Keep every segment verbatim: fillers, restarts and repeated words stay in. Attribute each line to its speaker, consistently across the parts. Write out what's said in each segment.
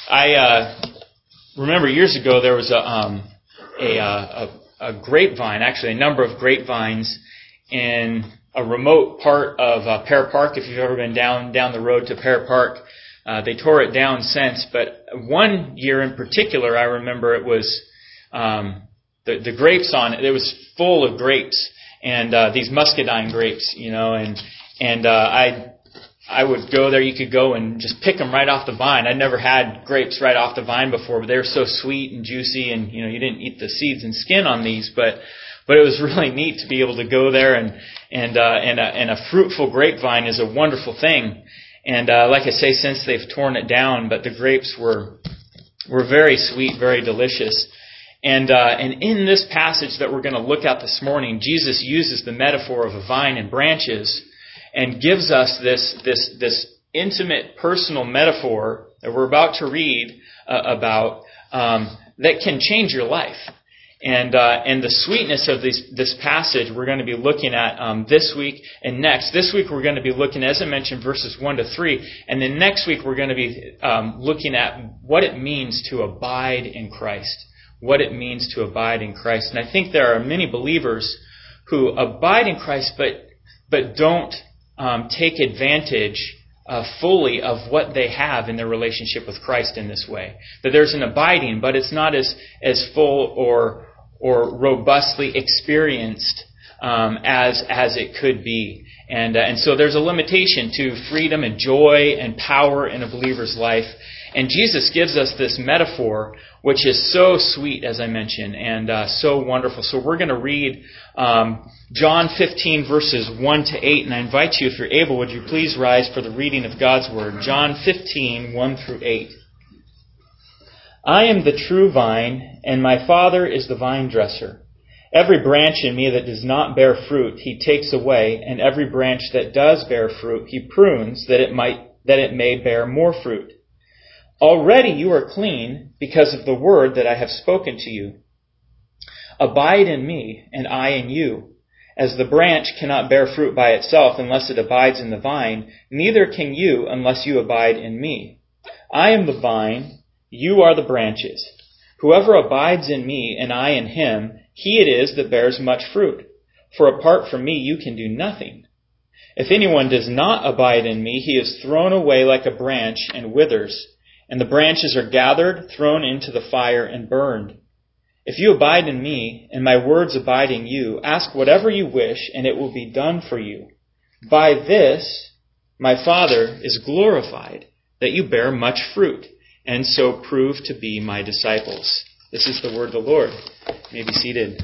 Speaker 1: I uh, remember years ago there was a, um, a, uh, a, a grapevine, actually a number of grapevines in a remote part of uh, Pear Park. If you've ever been down down the road to Pear Park, uh, they tore it down since. But one year in particular, I remember it was um, the, the grapes on it. It was full of grapes and uh, these muscadine grapes, you know, and and uh, I. I would go there. You could go and just pick them right off the vine. I'd never had grapes right off the vine before, but they were so sweet and juicy, and you know, you didn't eat the seeds and skin on these, but but it was really neat to be able to go there, and and uh, and, a, and a fruitful grapevine is a wonderful thing. And uh, like I say, since they've torn it down, but the grapes were were very sweet, very delicious. And uh, and in this passage that we're going to look at this morning, Jesus uses the metaphor of a vine and branches, and gives us this this this intimate, personal metaphor that we're about to read uh, about um, that can change your life. And uh, and the sweetness of this this passage we're going to be looking at um, this week and next. This week we're going to be looking, as I mentioned, verses one to three, and then next week we're going to be um, looking at what it means to abide in Christ. What it means to abide in Christ. And I think there are many believers who abide in Christ, but but don't Um, take advantage uh, fully of what they have in their relationship with Christ in this way. That there's an abiding, but it's not as as full or or robustly experienced um, as as it could be. And uh, and so there's a limitation to freedom and joy and power in a believer's life. And Jesus gives us this metaphor, which is so sweet, as I mentioned, and uh, so wonderful. So we're going to read um, John fifteen, verses one to eight. And I invite you, if you're able, would you please rise for the reading of God's Word. John fifteen, one through eight. I am the true vine, and my Father is the vine dresser. Every branch in me that does not bear fruit, he takes away, and every branch that does bear fruit, he prunes, that it might that it may bear more fruit. Already you are clean because of the word that I have spoken to you. Abide in me, and I in you. As the branch cannot bear fruit by itself unless it abides in the vine, neither can you unless you abide in me. I am the vine, you are the branches. Whoever abides in me and I in him, he it is that bears much fruit. For apart from me you can do nothing. If anyone does not abide in me, he is thrown away like a branch and withers. And the branches are gathered, thrown into the fire, and burned. If you abide in me, and my words abide in you, ask whatever you wish, and it will be done for you. By this my Father is glorified, that you bear much fruit, and so prove to be my disciples. This is the word of the Lord. You may be seated.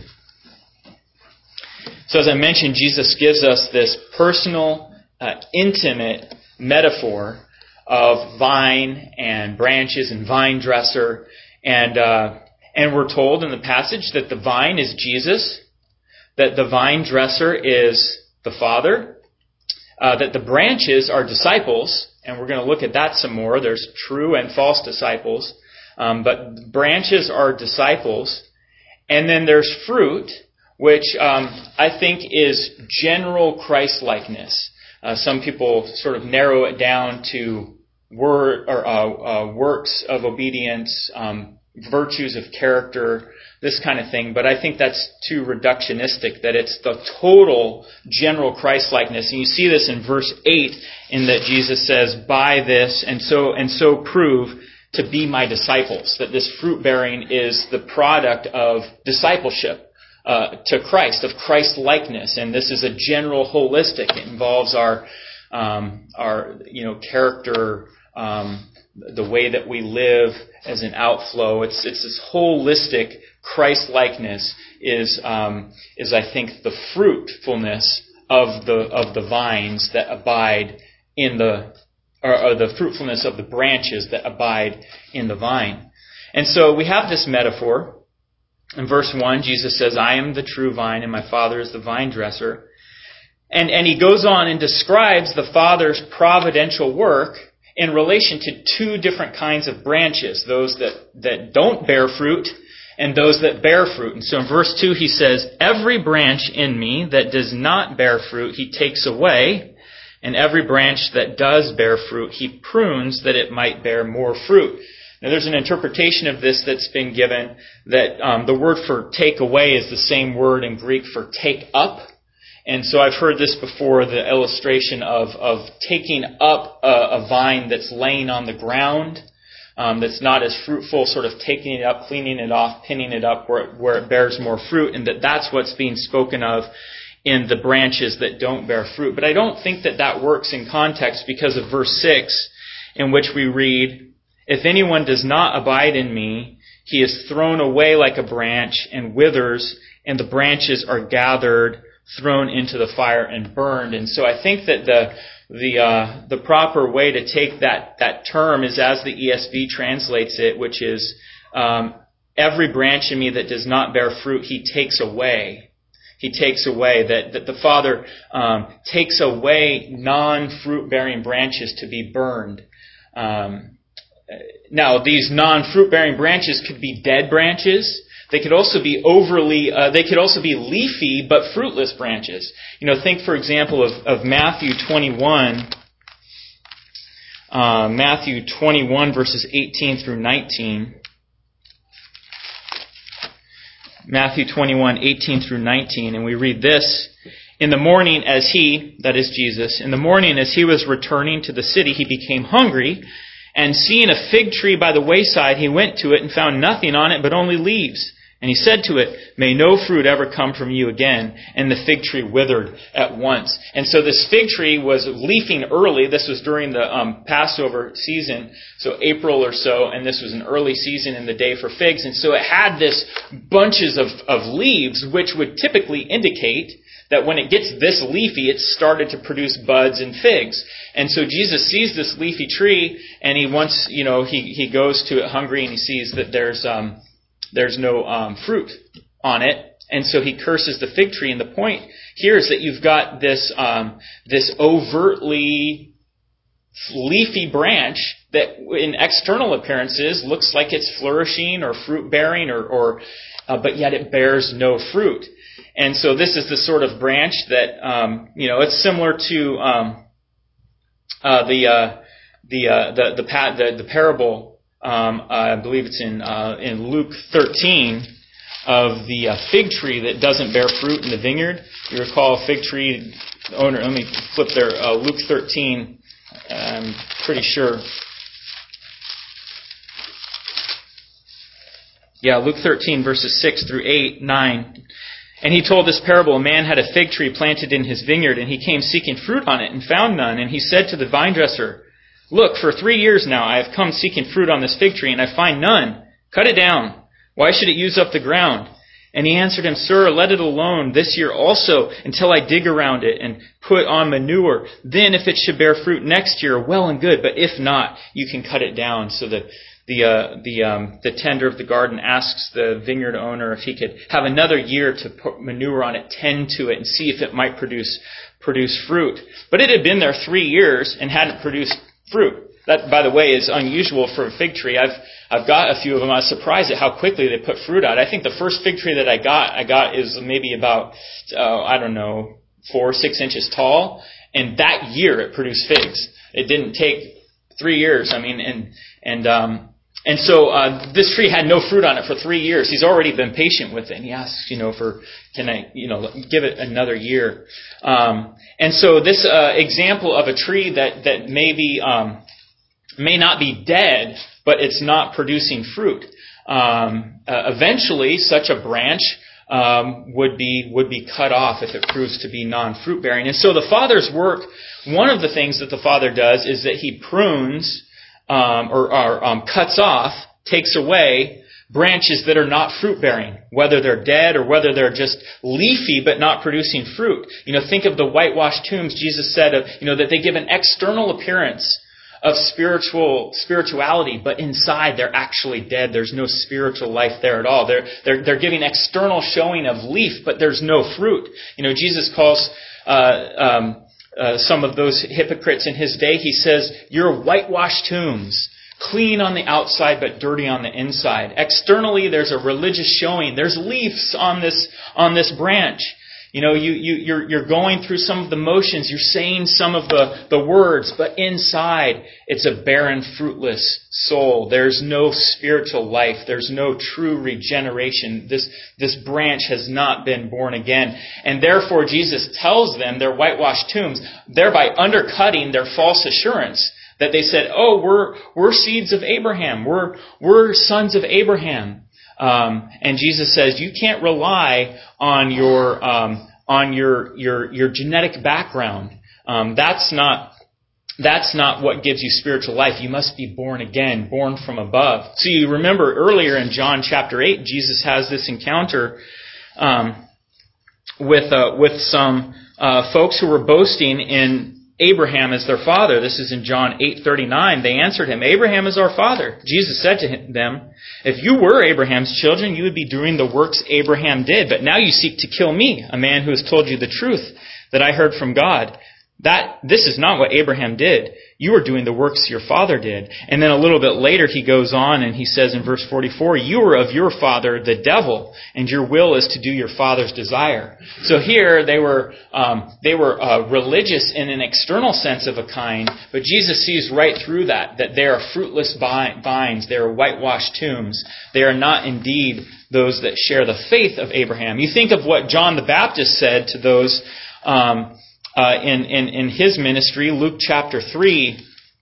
Speaker 1: So as I mentioned, Jesus gives us this personal, uh, intimate metaphor of vine and branches and vine dresser. And uh, and we're told in the passage that the vine is Jesus, that the vine dresser is the Father, uh, that the branches are disciples, and we're going to look at that some more. There's true and false disciples, um, but branches are disciples. And then there's fruit, which um, I think is general Christ-likeness. Uh, some people sort of narrow it down to word or uh, uh, works of obedience, um, virtues of character, this kind of thing. But I think that's too reductionistic, that it's the total general Christ-likeness. And you see this in verse eight, in that Jesus says, by this, and so and so prove to be my disciples. That this fruit-bearing is the product of discipleship uh, to Christ, of Christ-likeness. And this is a general holistic. It involves our, um, our you know, character, um, the way that we live as an outflow. It's it's this holistic Christ-likeness is um, is I think the fruitfulness of the of the vines that abide in the or, or the fruitfulness of the branches that abide in the vine. And so we have this metaphor. In verse one, Jesus says, I am the true vine and my Father is the vine dresser. And and he goes on and describes the Father's providential work in relation to two different kinds of branches, those that, that don't bear fruit and those that bear fruit. And so in verse two he says, every branch in me that does not bear fruit he takes away, and every branch that does bear fruit he prunes that it might bear more fruit. Now, there's an interpretation of this that's been given that um, the word for take away is the same word in Greek for take up. And so I've heard this before, the illustration of, of taking up a, a vine that's laying on the ground, um, that's not as fruitful, sort of taking it up, cleaning it off, pinning it up where it, where it bears more fruit, and that that's what's being spoken of in the branches that don't bear fruit. But I don't think that that works in context because of verse six, in which we read, "If anyone does not abide in me, he is thrown away like a branch and withers, and the branches are gathered, thrown into the fire and burned." And so I think that the the uh, the proper way to take that that term is as the E S V translates it, which is um, every branch in me that does not bear fruit, he takes away. He takes away, that, that the Father um, takes away non-fruit-bearing branches to be burned. Um, now, these non-fruit-bearing branches could be dead branches. They could also be overly, uh, they could also be leafy but fruitless branches. You know, think, for example, of, of Matthew twenty-one, uh, Matthew twenty-one, verses eighteen through nineteen. Matthew twenty-one, eighteen through nineteen, and we read this. "In the morning as he," that is Jesus, "in the morning as he was returning to the city, he became hungry, and seeing a fig tree by the wayside, he went to it and found nothing on it but only leaves. And he said to it, 'May no fruit ever come from you again.' And the fig tree withered at once." And so this fig tree was leafing early. This was during the um, Passover season, so April or so, and this was an early season in the day for figs. And so it had this bunches of, of leaves, which would typically indicate that when it gets this leafy, it's started to produce buds and figs. And so Jesus sees this leafy tree, and he wants, you know, he, he goes to it hungry, and he sees that there's um, there's no um, fruit on it. And so he curses the fig tree. And the point here is that you've got this um, this overtly leafy branch that in external appearances looks like it's flourishing or fruit-bearing, or, or uh, but yet it bears no fruit. And so this is the sort of branch that, um, you know, it's similar to um, uh, the, uh, the, uh, the, the, the, the parable, um, I believe it's in, uh, in Luke thirteen, of the uh, fig tree that doesn't bear fruit in the vineyard. You recall a fig tree owner, let me flip there, uh, Luke thirteen, I'm pretty sure. Yeah, Luke thirteen, verses six through eight, nine. "And he told this parable, a man had a fig tree planted in his vineyard, and he came seeking fruit on it and found none. And he said to the vine dresser, 'Look, for three years now I have come seeking fruit on this fig tree, and I find none. Cut it down. Why should it use up the ground?' And he answered him, 'Sir, let it alone this year also, until I dig around it and put on manure. Then if it should bear fruit next year, well and good. But if not, you can cut it down.' So that The uh, the um, the tender of the garden asks the vineyard owner if he could have another year to put manure on it, tend to it, and see if it might produce produce fruit. But it had been there three years and hadn't produced fruit. That, by the way, is unusual for a fig tree. I've I've got a few of them. I was surprised at how quickly they put fruit out. I think the first fig tree that I got I got is maybe about uh, I don't know four six inches tall, and that year it produced figs. It didn't take three years. I mean, and and um. And so uh, this tree had no fruit on it for three years. He's already been patient with it. And he asks, you know, for, can I, you know, give it another year? Um, and so this uh, example of a tree that, that maybe um, may not be dead, but it's not producing fruit. Um, uh, eventually, such a branch um, would be would be cut off if it proves to be non-fruit bearing. And so the Father's work, one of the things that the Father does is that He prunes Um, or, or um, cuts off, takes away branches that are not fruit-bearing, whether they're dead or whether they're just leafy but not producing fruit. You know, think of the whitewashed tombs. Jesus said, of, you know, that they give an external appearance of spiritual spirituality, but inside they're actually dead. There's no spiritual life there at all. They're they're they're giving external showing of leaf, but there's no fruit. You know, Jesus calls Uh, um, Uh, some of those hypocrites in His day, He says, "You're whitewashed tombs, clean on the outside but dirty on the inside." Externally, there's a religious showing. There's leaves on this on this branch. You know, you, you, you're, you're going through some of the motions, you're saying some of the, the words, but inside it's a barren, fruitless soul. There's no spiritual life. There's no true regeneration. This, this branch has not been born again. And therefore Jesus tells them they're whitewashed tombs, thereby undercutting their false assurance that they said, oh, we're, we're seeds of Abraham. We're, we're sons of Abraham. Um, and Jesus says you can't rely on your um, on your your your genetic background. Um, that's not that's not what gives you spiritual life. You must be born again, born from above. So you remember earlier in John chapter eight, Jesus has this encounter um, with uh, with some uh, folks who were boasting in Abraham as their father. This is in John eight thirty-nine. They answered him, Abraham is our father. Jesus said to them, if you were Abraham's children, you would be doing the works Abraham did. But now you seek to kill me, a man who has told you the truth that I heard from God. That this is not what Abraham did. You are doing the works your father did. And then a little bit later he goes on and he says in verse forty-four, you are of your father, the devil, and your will is to do your father's desire. So here they were um, they were uh, religious in an external sense of a kind, but Jesus sees right through that, that they are fruitless vines, they are whitewashed tombs. They are not indeed those that share the faith of Abraham. You think of what John the Baptist said to those um Uh, in, in, in his ministry, Luke chapter three,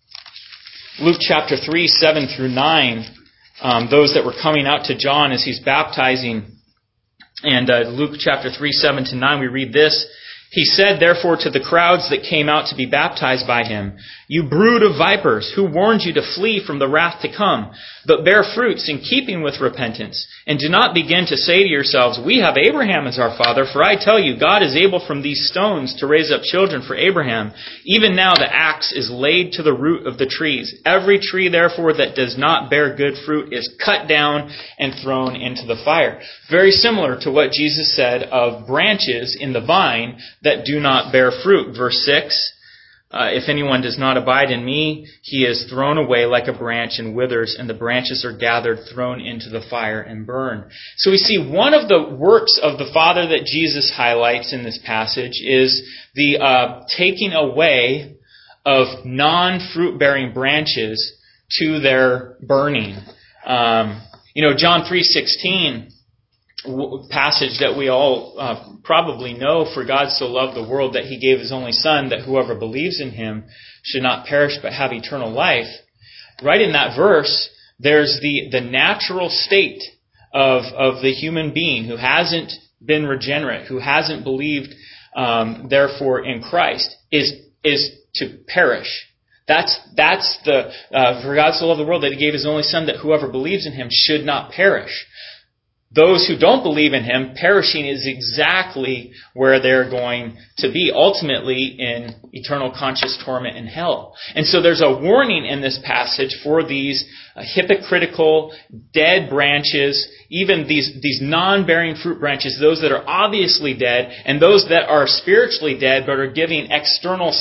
Speaker 1: Luke chapter three, seven through nine, um, those that were coming out to John as he's baptizing. And uh, Luke chapter three, seven to nine, we read this. He said, therefore, to the crowds that came out to be baptized by him, you brood of vipers, who warned you to flee from the wrath to come, but bear fruits in keeping with repentance, and do not begin to say to yourselves, we have Abraham as our father, for I tell you, God is able from these stones to raise up children for Abraham. Even now the axe is laid to the root of the trees. Every tree, therefore, that does not bear good fruit is cut down and thrown into the fire. Very similar to what Jesus said of branches in the vine that do not bear fruit. Verse six, uh, if anyone does not abide in me, he is thrown away like a branch and withers, and the branches are gathered, thrown into the fire, and burned. So we see one of the works of the Father that Jesus highlights in this passage is the uh, taking away of non-fruit-bearing branches to their burning. Um, you know, John three sixteen passage that we all uh, probably know, for God so loved the world that he gave his only son, that whoever believes in him should not perish but have eternal life. Right in that verse, there's the, the natural state of, of the human being who hasn't been regenerate, who hasn't believed, um, therefore, in Christ, is, is to perish. That's, that's the, uh, for God so loved the world that he gave his only son, that whoever believes in him should not perish. Those who don't believe in him, perishing is exactly where they're going to be, ultimately in eternal conscious torment in hell. And so there's a warning in this passage for these uh, hypocritical, dead branches, even these, these non-bearing fruit branches, those that are obviously dead, and those that are spiritually dead but are giving external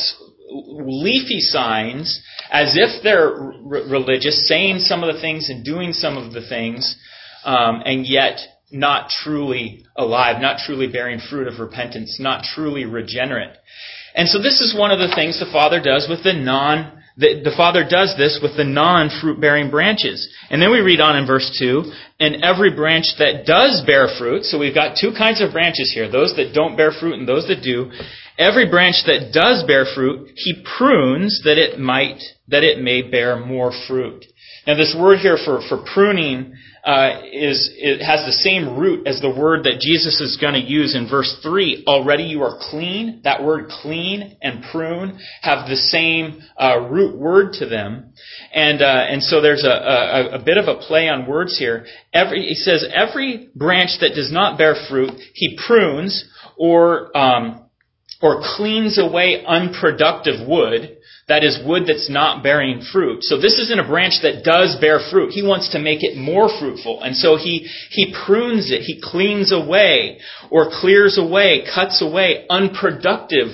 Speaker 1: leafy signs as if they're r- religious, saying some of the things and doing some of the things, Um, and yet not truly alive, not truly bearing fruit of repentance, not truly regenerate. And so this is one of the things the Father does with the non, the, the Father does this with the non-fruit-bearing branches. And then we read on in verse two, and every branch that does bear fruit, so we've got two kinds of branches here, those that don't bear fruit and those that do. Every branch that does bear fruit, he prunes that it might, that it may bear more fruit. Now this word here for, for pruning uh, is it has the same root as the word that Jesus is going to use in verse three. Already you are clean. That word clean and prune have the same uh, root word to them. And uh, and so there's a, a, a bit of a play on words here. Every He says every branch that does not bear fruit, he prunes or um, or cleans away unproductive wood. That is wood that's not bearing fruit. So this isn't a branch that does bear fruit. He wants to make it more fruitful. And so he, he prunes it. He cleans away or clears away, cuts away unproductive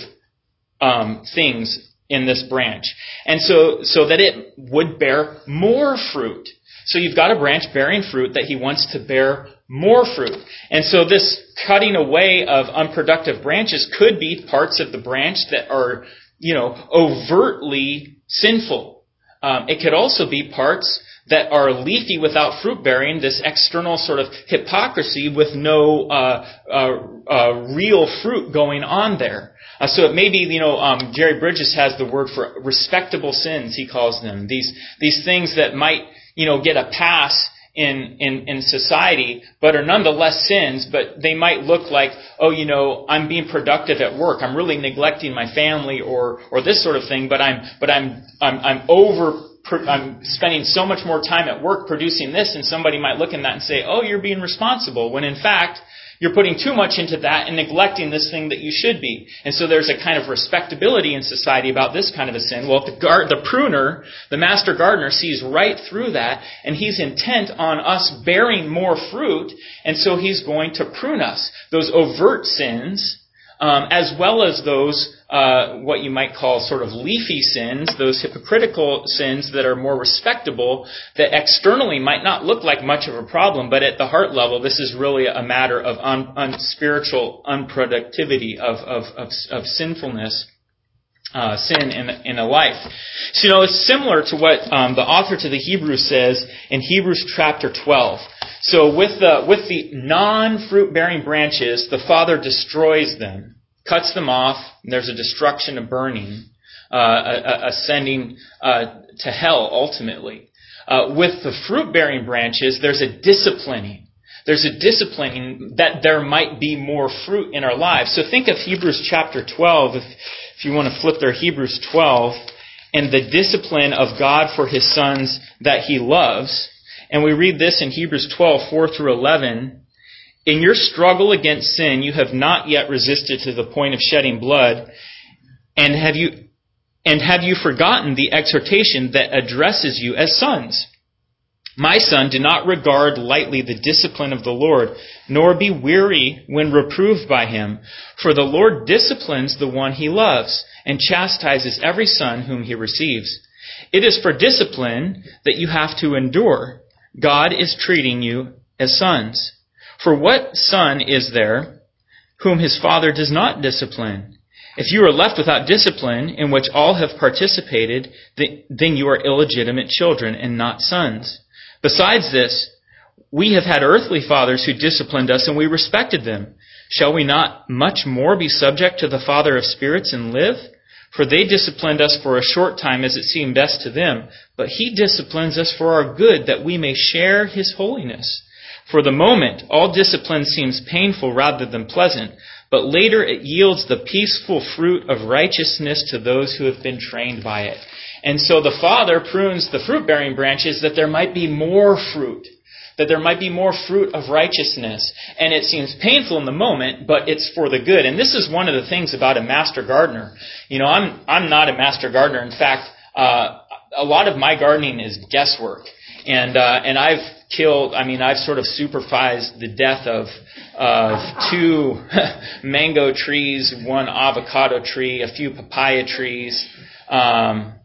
Speaker 1: um, things in this branch. And so, so that it would bear more fruit. So you've got a branch bearing fruit that he wants to bear more fruit. And so this cutting away of unproductive branches could be parts of the branch that are, you know, overtly sinful. Um, it could also be parts that are leafy without fruit bearing, this external sort of hypocrisy with no uh, uh, uh, real fruit going on there. Uh, so it may be, you know, um, Jerry Bridges has the word for respectable sins, he calls them. These these things that might, you know, get a pass in, in, in society, but are nonetheless sins, but they might look like, oh, you know, I'm being productive at work. I'm really neglecting my family or or this sort of thing, but I'm but I'm I'm I'm over I'm spending so much more time at work producing this, and somebody might look at that and say, oh, you're being responsible, when in fact, you're putting too much into that and neglecting this thing that you should be. And so there's a kind of respectability in society about this kind of a sin. Well, the, gar- the pruner, the master gardener, sees right through that, and he's intent on us bearing more fruit, and so he's going to prune us. Those overt sins, um, as well as those Uh, what you might call sort of leafy sins, those hypocritical sins that are more respectable, that externally might not look like much of a problem, but at the heart level, this is really a matter of un, un, spiritual unproductivity, of, of, of, of sinfulness, uh, sin in, in a life. So, you know, it's similar to what um, the author to the Hebrews says in Hebrews chapter twelve. So with the, with the non-fruit-bearing branches, the Father destroys them, cuts them off, and there's a destruction, a burning, uh, ascending uh, to hell ultimately. Uh, with the fruit-bearing branches, there's a disciplining. There's a disciplining that there might be more fruit in our lives. So think of Hebrews chapter twelve, if, if you want to flip there, Hebrews twelve, and the discipline of God for His sons that He loves. And we read this in Hebrews twelve, four through eleven. In your struggle against sin, you have not yet resisted to the point of shedding blood, and have you and have you forgotten the exhortation that addresses you as sons? My son, do not regard lightly the discipline of the Lord, nor be weary when reproved by Him. For the Lord disciplines the one He loves, and chastises every son whom He receives. It is for discipline that you have to endure. God is treating you as sons. For what son is there whom his father does not discipline? If you are left without discipline, in which all have participated, then you are illegitimate children and not sons. Besides this, we have had earthly fathers who disciplined us, and we respected them. Shall we not much more be subject to the Father of spirits and live? For they disciplined us for a short time as it seemed best to them, but He disciplines us for our good, that we may share His holiness. For the moment, all discipline seems painful rather than pleasant, but later it yields the peaceful fruit of righteousness to those who have been trained by it. And so the Father prunes the fruit-bearing branches that there might be more fruit, that there might be more fruit of righteousness. And it seems painful in the moment, but it's for the good. And this is one of the things about a master gardener. You know, I'm I'm not a master gardener. In fact, uh, a lot of my gardening is guesswork. And uh, and I've killed, I mean, I've sort of supervised the death of of two mango trees, one avocado tree, a few papaya trees, um,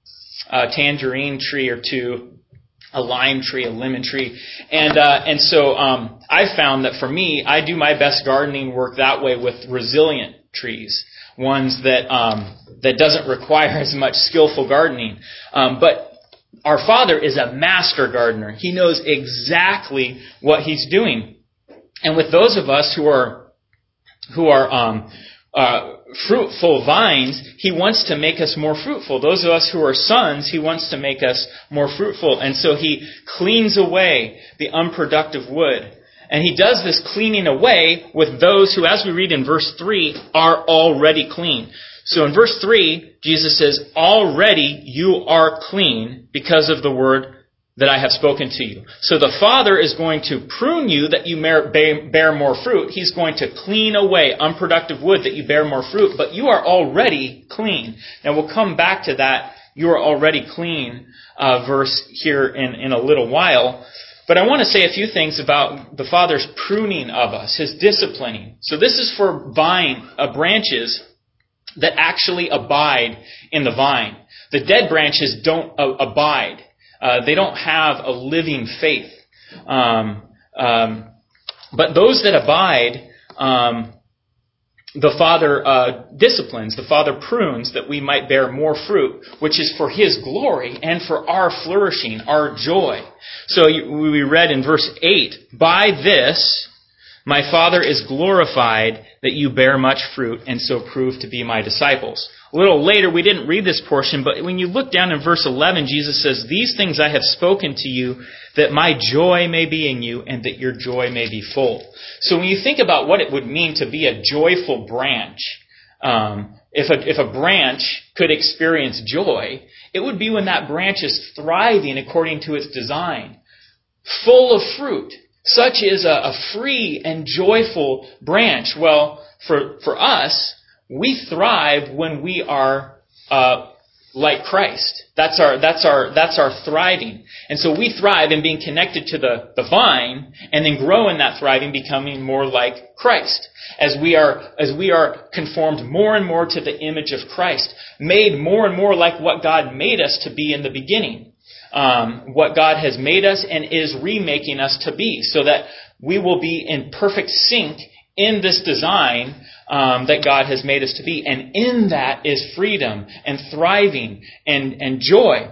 Speaker 1: a tangerine tree or two, a lime tree, a lemon tree. And uh, and so um, I found that for me, I do my best gardening work that way with resilient trees, ones that um, that doesn't require as much skillful gardening. Um, but our Father is a master gardener. He knows exactly what He's doing. And with those of us who are who are um, uh, fruitful vines, He wants to make us more fruitful. Those of us who are sons, He wants to make us more fruitful. And so He cleans away the unproductive wood. And He does this cleaning away with those who, as we read in verse three, are already clean. So in verse three, Jesus says, already you are clean because of the word that I have spoken to you. So the Father is going to prune you that you bear more fruit. He's going to clean away unproductive wood that you bear more fruit, but you are already clean. Now we'll come back to that, you are already clean, uh, verse here in, in a little while. But I want to say a few things about the Father's pruning of us, His disciplining. So this is for vine uh, branches that actually abide in the vine. The dead branches don't uh, abide. Uh, they don't have a living faith. Um, um, but those that abide, um, the Father uh, disciplines, the Father prunes that we might bear more fruit, which is for His glory and for our flourishing, our joy. So we read in verse eight, "By this my Father is glorified, that you bear much fruit and so prove to be my disciples." A little later, we didn't read this portion, but when you look down in verse eleven, Jesus says, "These things I have spoken to you, that my joy may be in you and that your joy may be full." So when you think about what it would mean to be a joyful branch, um, if a, if a branch could experience joy, it would be when that branch is thriving according to its design, full of fruit. Such is a, a free and joyful branch. Well, for for us, we thrive when we are uh, like Christ. That's our that's our that's our thriving. And so we thrive in being connected to the, the vine, and then grow in that thriving, becoming more like Christ. As we are as we are conformed more and more to the image of Christ, made more and more like what God made us to be in the beginning. Um, what God has made us and is remaking us to be, so that we will be in perfect sync in this design um, that God has made us to be. And in that is freedom and thriving and, and joy.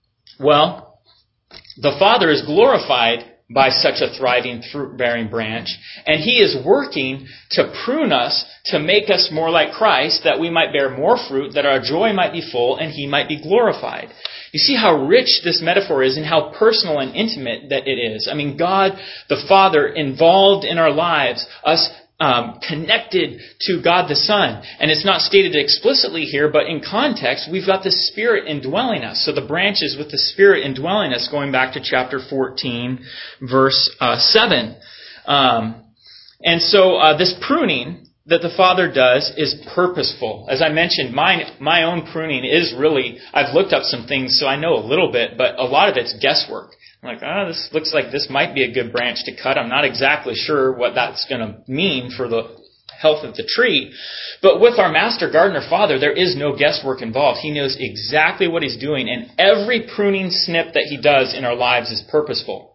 Speaker 1: Well, the Father is glorified by such a thriving, fruit-bearing branch, and He is working to prune us to make us more like Christ, that we might bear more fruit, that our joy might be full, and He might be glorified. You see how rich this metaphor is and how personal and intimate that it is. I mean, God, the Father, involved in our lives, us um, connected to God the Son. And it's not stated explicitly here, but in context, we've got the Spirit indwelling us. So the branches with the Spirit indwelling us, going back to chapter fourteen, verse uh, seven. Um, and so uh, this pruning that the Father does is purposeful. As I mentioned, my my own pruning is really, I've looked up some things, so I know a little bit, but a lot of it's guesswork. I'm like, oh, this looks like this might be a good branch to cut. I'm not exactly sure what that's going to mean for the health of the tree. But with our Master Gardener Father, there is no guesswork involved. He knows exactly what He's doing, and every pruning snip that He does in our lives is purposeful.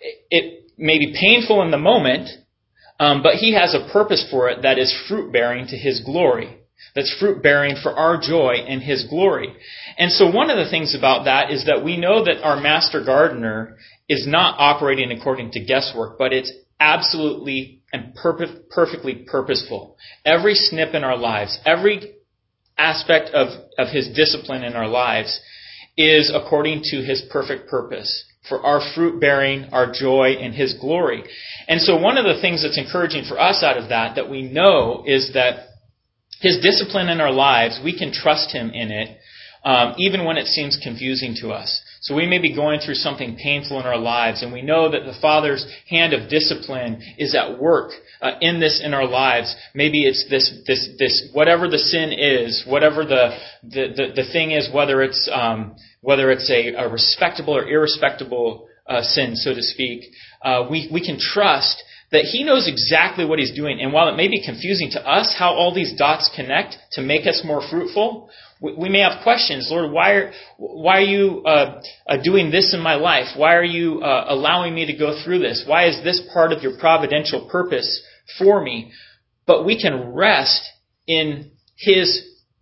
Speaker 1: It may be painful in the moment, Um, but He has a purpose for it that is fruit-bearing to His glory. That's fruit-bearing for our joy and His glory. And so one of the things about that is that we know that our Master Gardener is not operating according to guesswork, but it's absolutely and purpo- perfectly purposeful. Every snip in our lives, every aspect of, of His discipline in our lives is according to His perfect purpose, for our fruit-bearing, our joy, and His glory. And so one of the things that's encouraging for us out of that, that we know, is that His discipline in our lives, we can trust Him in it, um, even when it seems confusing to us. So we may be going through something painful in our lives, and we know that the Father's hand of discipline is at work uh, in this in our lives. Maybe it's this this this whatever the sin is, whatever the the the, the thing is, whether it's um, whether it's a, a respectable or irrespectable uh, sin, so to speak. Uh, we we can trust that He knows exactly what He's doing. And while it may be confusing to us how all these dots connect to make us more fruitful, we, we may have questions. Lord, why are, why are you uh, uh, doing this in my life? Why are you uh, allowing me to go through this? Why is this part of your providential purpose for me? But we can rest in His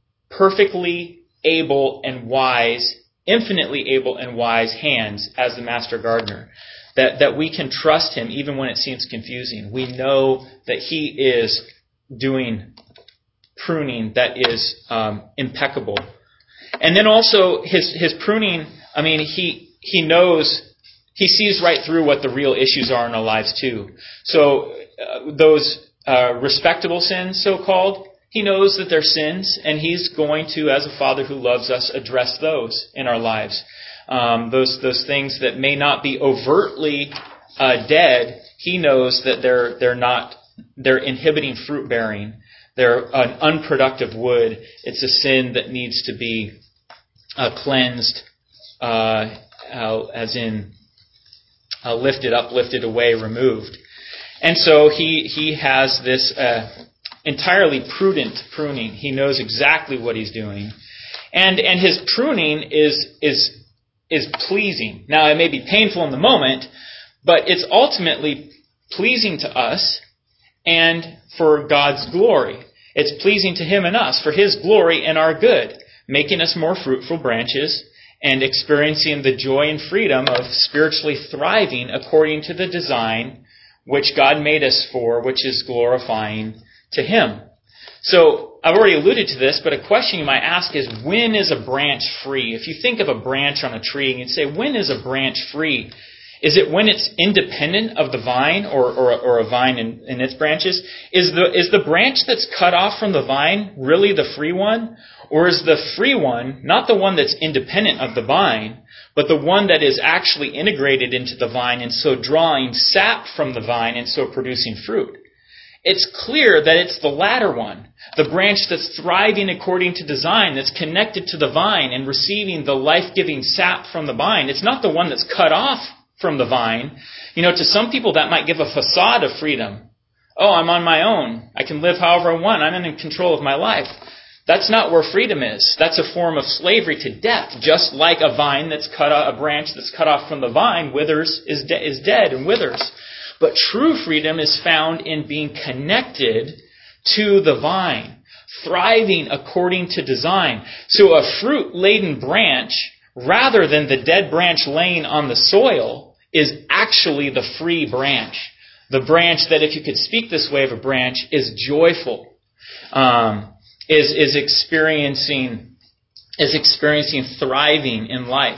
Speaker 1: perfectly able and wise, infinitely able and wise hands as the Master Gardener. That, that we can trust Him even when it seems confusing. We know that He is doing pruning that is um, impeccable. And then also His His pruning, I mean, He He knows, He sees right through what the real issues are in our lives too. So uh, those uh, respectable sins, so-called, He knows that they're sins, and He's going to, as a Father who loves us, address those in our lives. Um, those those things that may not be overtly uh, dead, He knows that they're they're not they're inhibiting fruit bearing. They're an unproductive wood. It's a sin that needs to be uh, cleansed, uh, uh, as in uh, lifted up, lifted away, removed. And so He He has this uh, entirely prudent pruning. He knows exactly what He's doing, and and His pruning is is. is pleasing. Now, it may be painful in the moment, but it's ultimately pleasing to us and for God's glory. It's pleasing to Him and us for His glory and our good, making us more fruitful branches and experiencing the joy and freedom of spiritually thriving according to the design which God made us for, which is glorifying to Him. So, I've already alluded to this, but a question you might ask is, when is a branch free? If you think of a branch on a tree, and you'd say, when is a branch free? Is it when it's independent of the vine or, or, or a vine in, in its branches? Is the, is the branch that's cut off from the vine really the free one? Or is the free one not the one that's independent of the vine, but the one that is actually integrated into the vine and so drawing sap from the vine and so producing fruit? It's clear that it's the latter one, the branch that's thriving according to design, that's connected to the vine and receiving the life-giving sap from the vine. It's not the one that's cut off from the vine. You know, to some people that might give a facade of freedom. Oh, I'm on my own. I can live however I want. I'm in control of my life. That's not where freedom is. That's a form of slavery to death. Just like a vine that's cut off, a branch that's cut off from the vine withers, is, de- is dead and withers. But true freedom is found in being connected to the vine, thriving according to design. So a fruit-laden branch, rather than the dead branch laying on the soil, is actually the free branch. The branch that, if you could speak this way of a branch, is joyful, um, is is experiencing is experiencing thriving in life.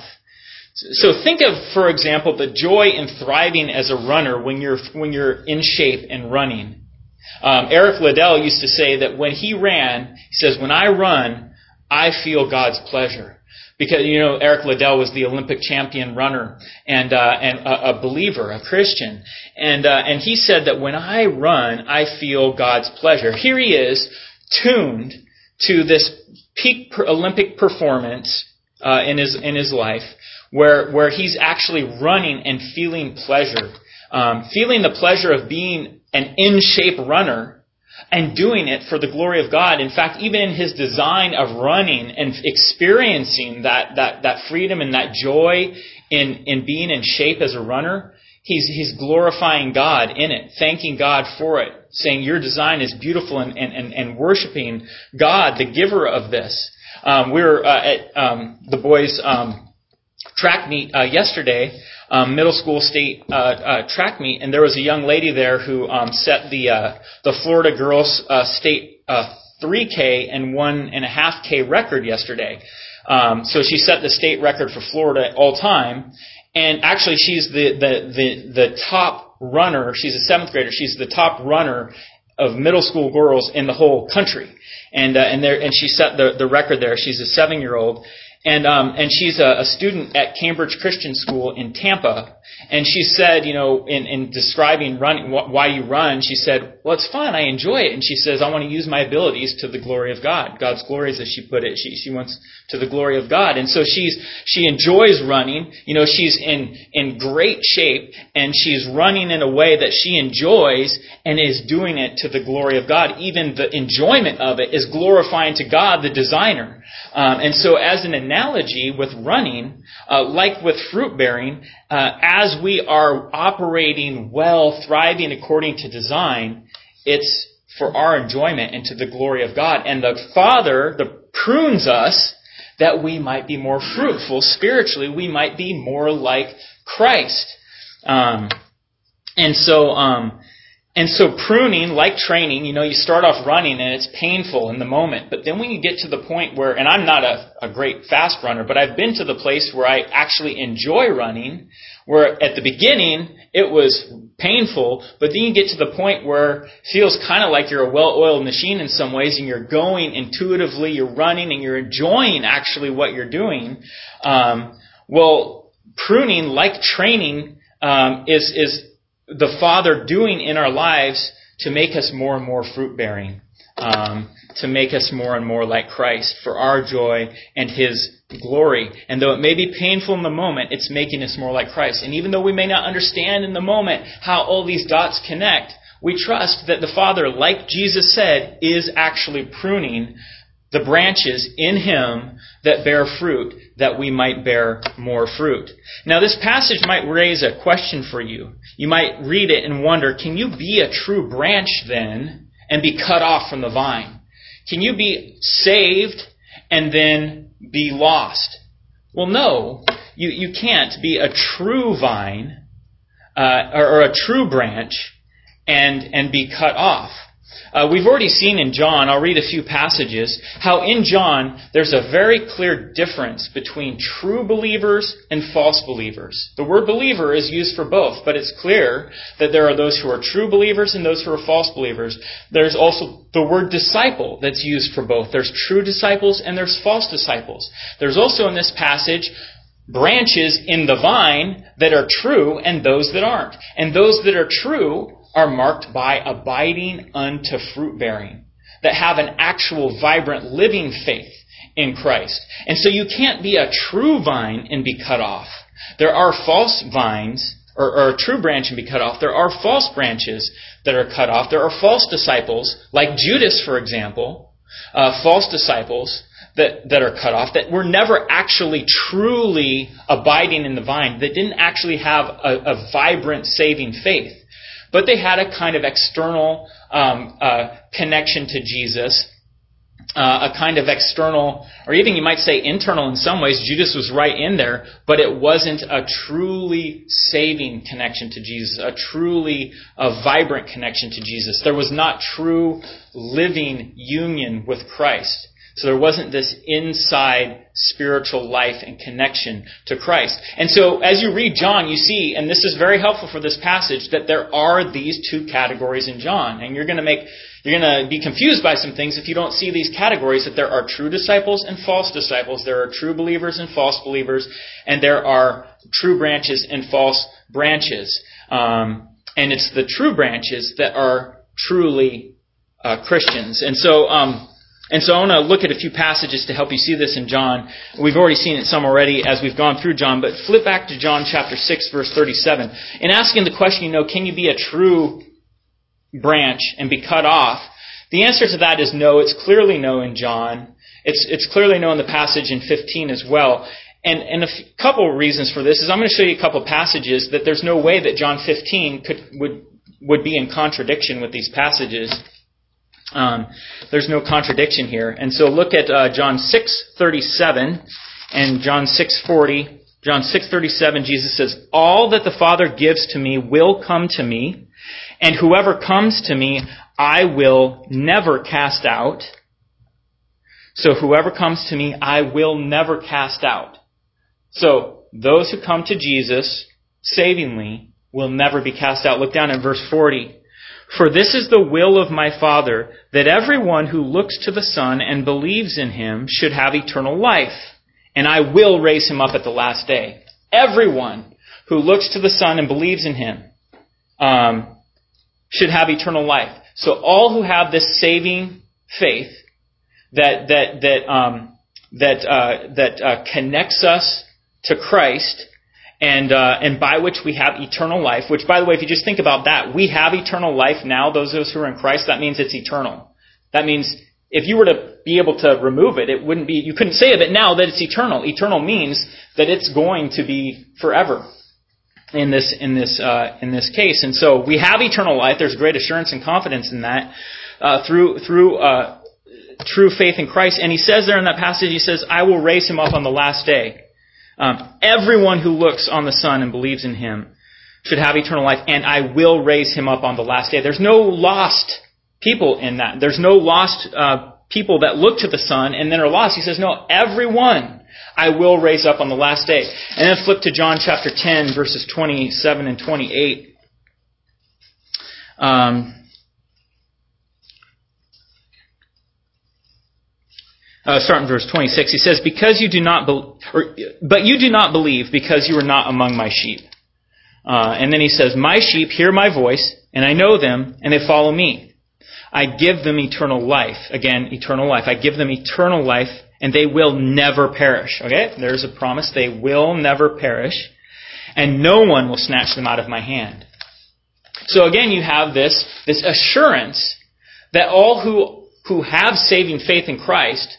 Speaker 1: So think of, for example, the joy in thriving as a runner when you're when you're in shape and running. Um, Eric Liddell used to say that when he ran, he says, "When I run, I feel God's pleasure." Because, you know, Eric Liddell was the Olympic champion runner and uh, and a, a believer, a Christian, and uh, and he said that when I run, I feel God's pleasure. Here he is, tuned to this peak Olympic performance uh, in his in his life, where where he's actually running and feeling pleasure, um, feeling the pleasure of being an in-shape runner and doing it for the glory of God. In fact, even in his design of running and experiencing that that that freedom and that joy in in being in shape as a runner, he's he's glorifying God in it, thanking God for it, saying your design is beautiful, and and and, and worshiping God, the giver of this. Um, we were uh, at um, the boys' um, track meet uh, yesterday, um, middle school state uh, uh, track meet, and there was a young lady there who um, set the uh, the Florida girls uh, state uh, three K and one and a half K record yesterday. Um, so she set the state record for Florida all time, and actually she's the the the, the top runner. She's a seventh grader. She's the top runner of middle school girls in the whole country. And uh, and there and she set the, the record there. She's a seven-year-old, and um and she's a, a student at Cambridge Christian School in Tampa. And she said, you know, in, in describing running, wh- why you run, she said, well, it's fun. I enjoy it. And she says, I want to use my abilities to the glory of God. God's glory, as she put it. She she wants to the glory of God. And so she's she enjoys running. You know, she's in in great shape, and she's running in a way that she enjoys and is doing it to the glory of God. Even the enjoyment of it is glorifying to God, the designer. Um, and so, as an analogy with running, uh, like with fruit bearing, uh, as we are operating well, thriving according to design, it's for our enjoyment and to the glory of God. And the Father the prunes us that we might be more fruitful spiritually. We might be more like Christ. Um, and so, um, and so pruning, like training, you know, you start off running and it's painful in the moment. But then when you get to the point where, and I'm not a, a great fast runner, but I've been to the place where I actually enjoy running, where at the beginning it was painful, but then you get to the point where it feels kind of like you're a well-oiled machine in some ways, and you're going intuitively, you're running, and you're enjoying actually what you're doing. Um, well, pruning, like training, um, is is the Father doing in our lives to make us more and more fruit-bearing, um, to make us more and more like Christ for our joy and His glory. And though it may be painful in the moment, it's making us more like Christ. And even though we may not understand in the moment how all these dots connect, we trust that the Father, like Jesus said, is actually pruning the branches in him that bear fruit, that we might bear more fruit. Now this passage might raise a question for you. You might read it and wonder, can you be a true branch then and be cut off from the vine? Can you be saved and then be lost? Well, no, you, you can't be a true vine uh, or, or a true branch and, and be cut off. Uh, we've already seen in John, I'll read a few passages, how in John there's a very clear difference between true believers and false believers. The word believer is used for both, but it's clear that there are those who are true believers and those who are false believers. There's also the word disciple that's used for both. There's true disciples and there's false disciples. There's also in this passage branches in the vine that are true and those that aren't. And those that are true are marked by abiding unto fruit bearing, that have an actual vibrant living faith in Christ. And so you can't be a true vine and be cut off. There are false vines, or, or a true branch and be cut off. There are false branches that are cut off. There are false disciples, like Judas, for example, uh, false disciples that, that are cut off, that were never actually truly abiding in the vine, that didn't actually have a, a vibrant saving faith. But they had a kind of external um, uh, connection to Jesus, uh, a kind of external, or even you might say internal in some ways. Judas was right in there, but it wasn't a truly saving connection to Jesus, a truly uh, vibrant connection to Jesus. There was not true living union with Christ. So there wasn't this inside spiritual life and connection to Christ. And so as you read John, you see, and this is very helpful for this passage, that there are these two categories in John. And you're going to make, you're going to be confused by some things if you don't see these categories, that there are true disciples and false disciples. There are true believers and false believers. And there are true branches and false branches. Um, and it's the true branches that are truly uh, Christians. And so, um, And so I want to look at a few passages to help you see this in John. We've already seen it some already as we've gone through John, but flip back to John chapter six, verse thirty-seven. In asking the question, you know, can you be a true branch and be cut off? The answer to that is no. It's clearly no in John. It's it's clearly no in the passage in fifteen as well. And, and a f- couple of reasons for this is I'm going to show you a couple of passages that there's no way that John fifteen could would would be in contradiction with these passages. Um, there's no contradiction here. And so look at uh, John six thirty-seven and John six forty. John six thirty-seven, Jesus says, "All that the Father gives to me will come to me, and whoever comes to me I will never cast out." So whoever comes to me I will never cast out. So those who come to Jesus savingly will never be cast out. Look down at verse forty. "For this is the will of my Father, that everyone who looks to the Son and believes in him should have eternal life, and I will raise him up at the last day." Everyone who looks to the Son and believes in him um, should have eternal life. So all who have this saving faith that that that um, that uh, that uh, connects us to Christ, And uh, and by which we have eternal life, which, by the way, if you just think about that, we have eternal life now, those of us who are in Christ. That means it's eternal. That means if you were to be able to remove it, it wouldn't be, you couldn't say of it now that it's eternal. Eternal means that it's going to be forever in this in this uh, in this case. And so we have eternal life. There's great assurance and confidence in that uh, through through uh, true faith in Christ. And he says there in that passage, he says, "I will raise him up on the last day." Um, everyone who looks on the Son and believes in him should have eternal life, and I will raise him up on the last day. There's no lost people in that. There's no lost uh, people that look to the Son and then are lost. He says, no, everyone I will raise up on the last day. And then flip to John chapter ten, verses twenty-seven and twenty-eight. Um... Uh, start in verse twenty-six. He says, "Because you do not, be- or, but you do not believe, because you are not among my sheep." Uh, and then he says, "My sheep hear my voice, and I know them, and they follow me. I give them eternal life." Again, eternal life. "I give them eternal life, and they will never perish." Okay, there's a promise. They will never perish, and no one will snatch them out of my hand. So again, you have this this assurance that all who who have saving faith in Christ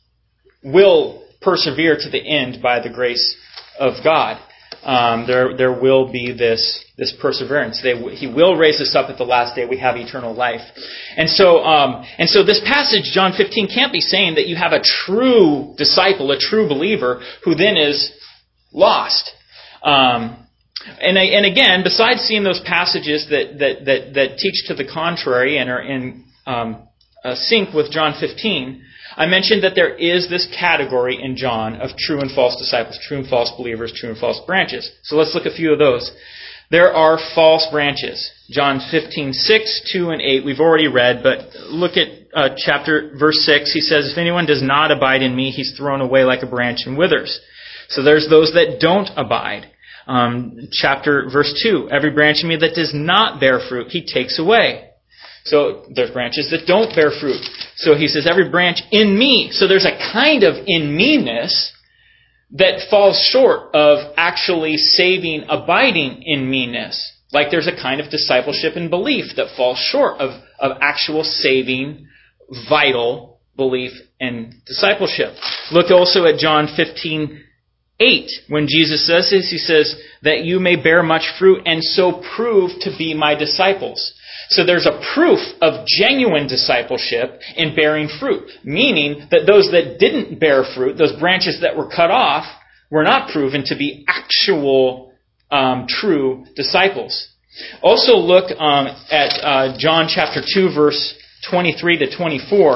Speaker 1: will persevere to the end by the grace of God. Um, there, there will be this, this perseverance. They, he will raise us up at the last day. We have eternal life. And so, um, and so this passage, John fifteen, can't be saying that you have a true disciple, a true believer, who then is lost. Um, and, and again, besides seeing those passages that, that, that, that teach to the contrary and are in, um, uh, sync with John fifteen, I mentioned that there is this category in John of true and false disciples, true and false believers, true and false branches. So let's look at a few of those. There are false branches. John fifteen, six, two, and eight we've already read, but look at uh, chapter, verse six. He says, if anyone does not abide in me, he's thrown away like a branch and withers. So there's those that don't abide. Um, chapter, verse two, every branch in me that does not bear fruit, he takes away. So there's branches that don't bear fruit. So he says, every branch in me. So there's a kind of in me-ness that falls short of actually saving, abiding in me-ness. Like there's a kind of discipleship and belief that falls short of, of actual saving, vital belief and discipleship. Look also at John fifteen, eight. When Jesus says this, he says, that you may bear much fruit and so prove to be my disciples. So there's a proof of genuine discipleship in bearing fruit, meaning that those that didn't bear fruit, those branches that were cut off, were not proven to be actual, um, true disciples. Also look um, at uh, John chapter two, verse twenty-three to twenty-four.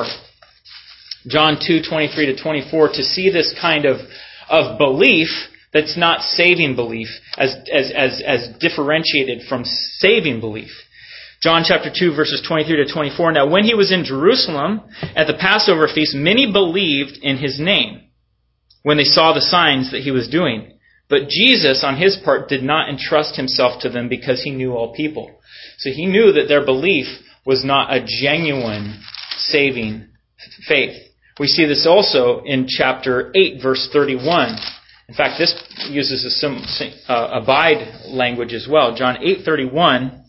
Speaker 1: John two, twenty-three to twenty-four, to see this kind of, of belief that's not saving belief as, as, as, as differentiated from saving belief. John chapter two, verses twenty-three to twenty-four. Now, when he was in Jerusalem at the Passover feast, many believed in his name when they saw the signs that he was doing. But Jesus, on his part, did not entrust himself to them because he knew all people. So he knew that their belief was not a genuine saving faith. We see this also in chapter eight, verse thirty-one. In fact, this uses a sim, uh, abide language as well. John eight, thirty-one.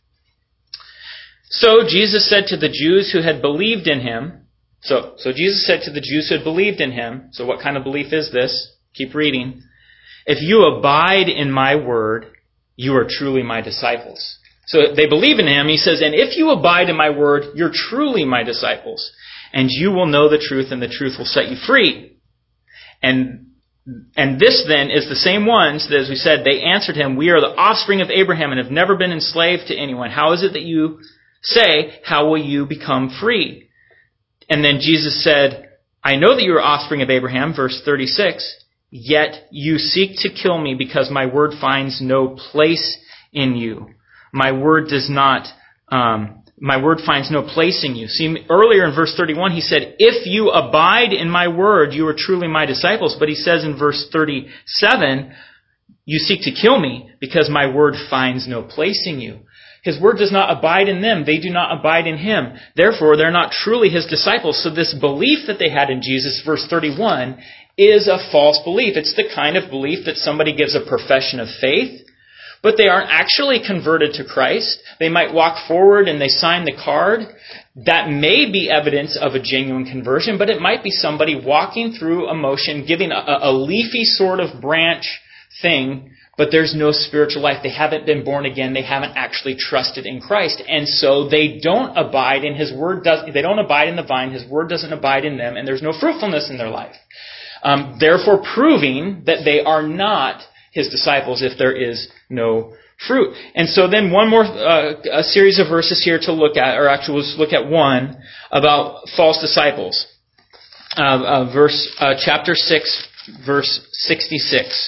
Speaker 1: So Jesus said to the Jews who had believed in him, so, so Jesus said to the Jews who had believed in him, so what kind of belief is this? Keep reading. If you abide in my word, you are truly my disciples. So they believe in him. He says, and if you abide in my word, you're truly my disciples. And you will know the truth, and the truth will set you free. And And this then is the same ones that, as we said, they answered him, we are the offspring of Abraham and have never been enslaved to anyone. How is it that you say, how will you become free? And then Jesus said, I know that you are offspring of Abraham, verse thirty-six, yet you seek to kill me because my word finds no place in you. My word does not, um, my word finds no place in you. See, earlier in verse thirty-one, he said, if you abide in my word, you are truly my disciples. But he says in verse thirty-seven, you seek to kill me because my word finds no place in you. His word does not abide in them. They do not abide in him. Therefore, they're not truly his disciples. So this belief that they had in Jesus, verse thirty-one, is a false belief. It's the kind of belief that somebody gives a profession of faith, but they aren't actually converted to Christ. They might walk forward and they sign the card. That may be evidence of a genuine conversion, but it might be somebody walking through a motion, giving a, a leafy sort of branch thing, but there's no spiritual life. They haven't been born again. They haven't actually trusted in Christ. And so they don't abide in his word. Does, they don't abide in the vine. His word doesn't abide in them, and there's no fruitfulness in their life. Um, therefore proving that they are not his disciples if there is no fruit. And so then one more uh, a series of verses here to look at, or actually let's look at one about false disciples. Uh, uh, verse uh, chapter six, verse sixty-six.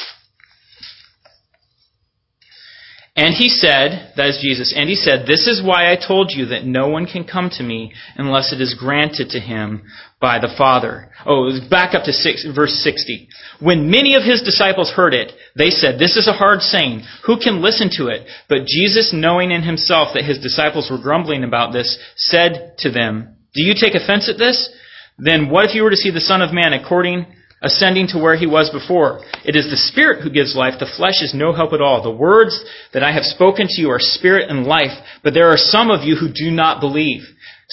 Speaker 1: And he said, that is Jesus, and he said, this is why I told you that no one can come to me unless it is granted to him by the Father. Oh, back up to six, verse sixty. When many of his disciples heard it, they said, this is a hard saying. Who can listen to it? But Jesus, knowing in himself that his disciples were grumbling about this, said to them, do you take offense at this? Then what if you were to see the Son of Man according ascending to where he was before? It is the Spirit who gives life. The flesh is no help at all. The words that I have spoken to you are spirit and life, but there are some of you who do not believe. So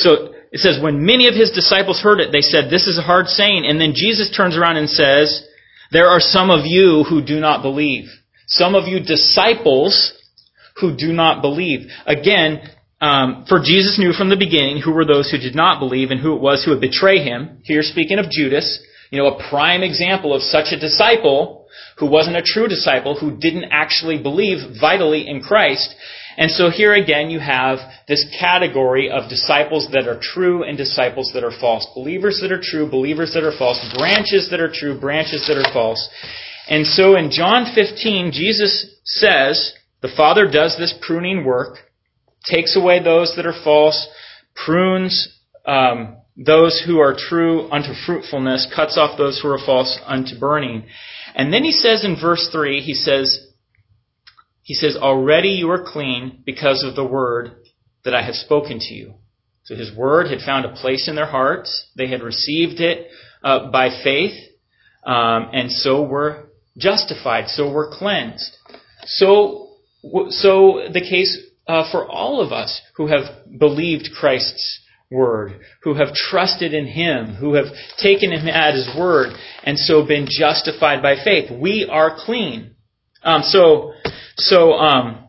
Speaker 1: it says, when many of his disciples heard it, they said, this is a hard saying. And then Jesus turns around and says, there are some of you who do not believe. Some of you disciples who do not believe. Again, um, for Jesus knew from the beginning who were those who did not believe and who it was who would betray him. Here speaking of Judas, you know, a prime example of such a disciple who wasn't a true disciple, who didn't actually believe vitally in Christ. And so here again you have this category of disciples that are true and disciples that are false. Believers that are true, believers that are false. Branches that are true, branches that are false. And so in John fifteen, Jesus says the Father does this pruning work, takes away those that are false, prunes um, those who are true unto fruitfulness, cuts off those who are false unto burning. And then he says in verse three, he says, He says, already you are clean because of the word that I have spoken to you. So his word had found a place in their hearts. They had received it uh, by faith. Um, and so were justified. So were cleansed. So, so the case uh, for all of us who have believed Christ's word, who have trusted in him, who have taken him at his word, and so been justified by faith. We are clean. Um, so... So, um,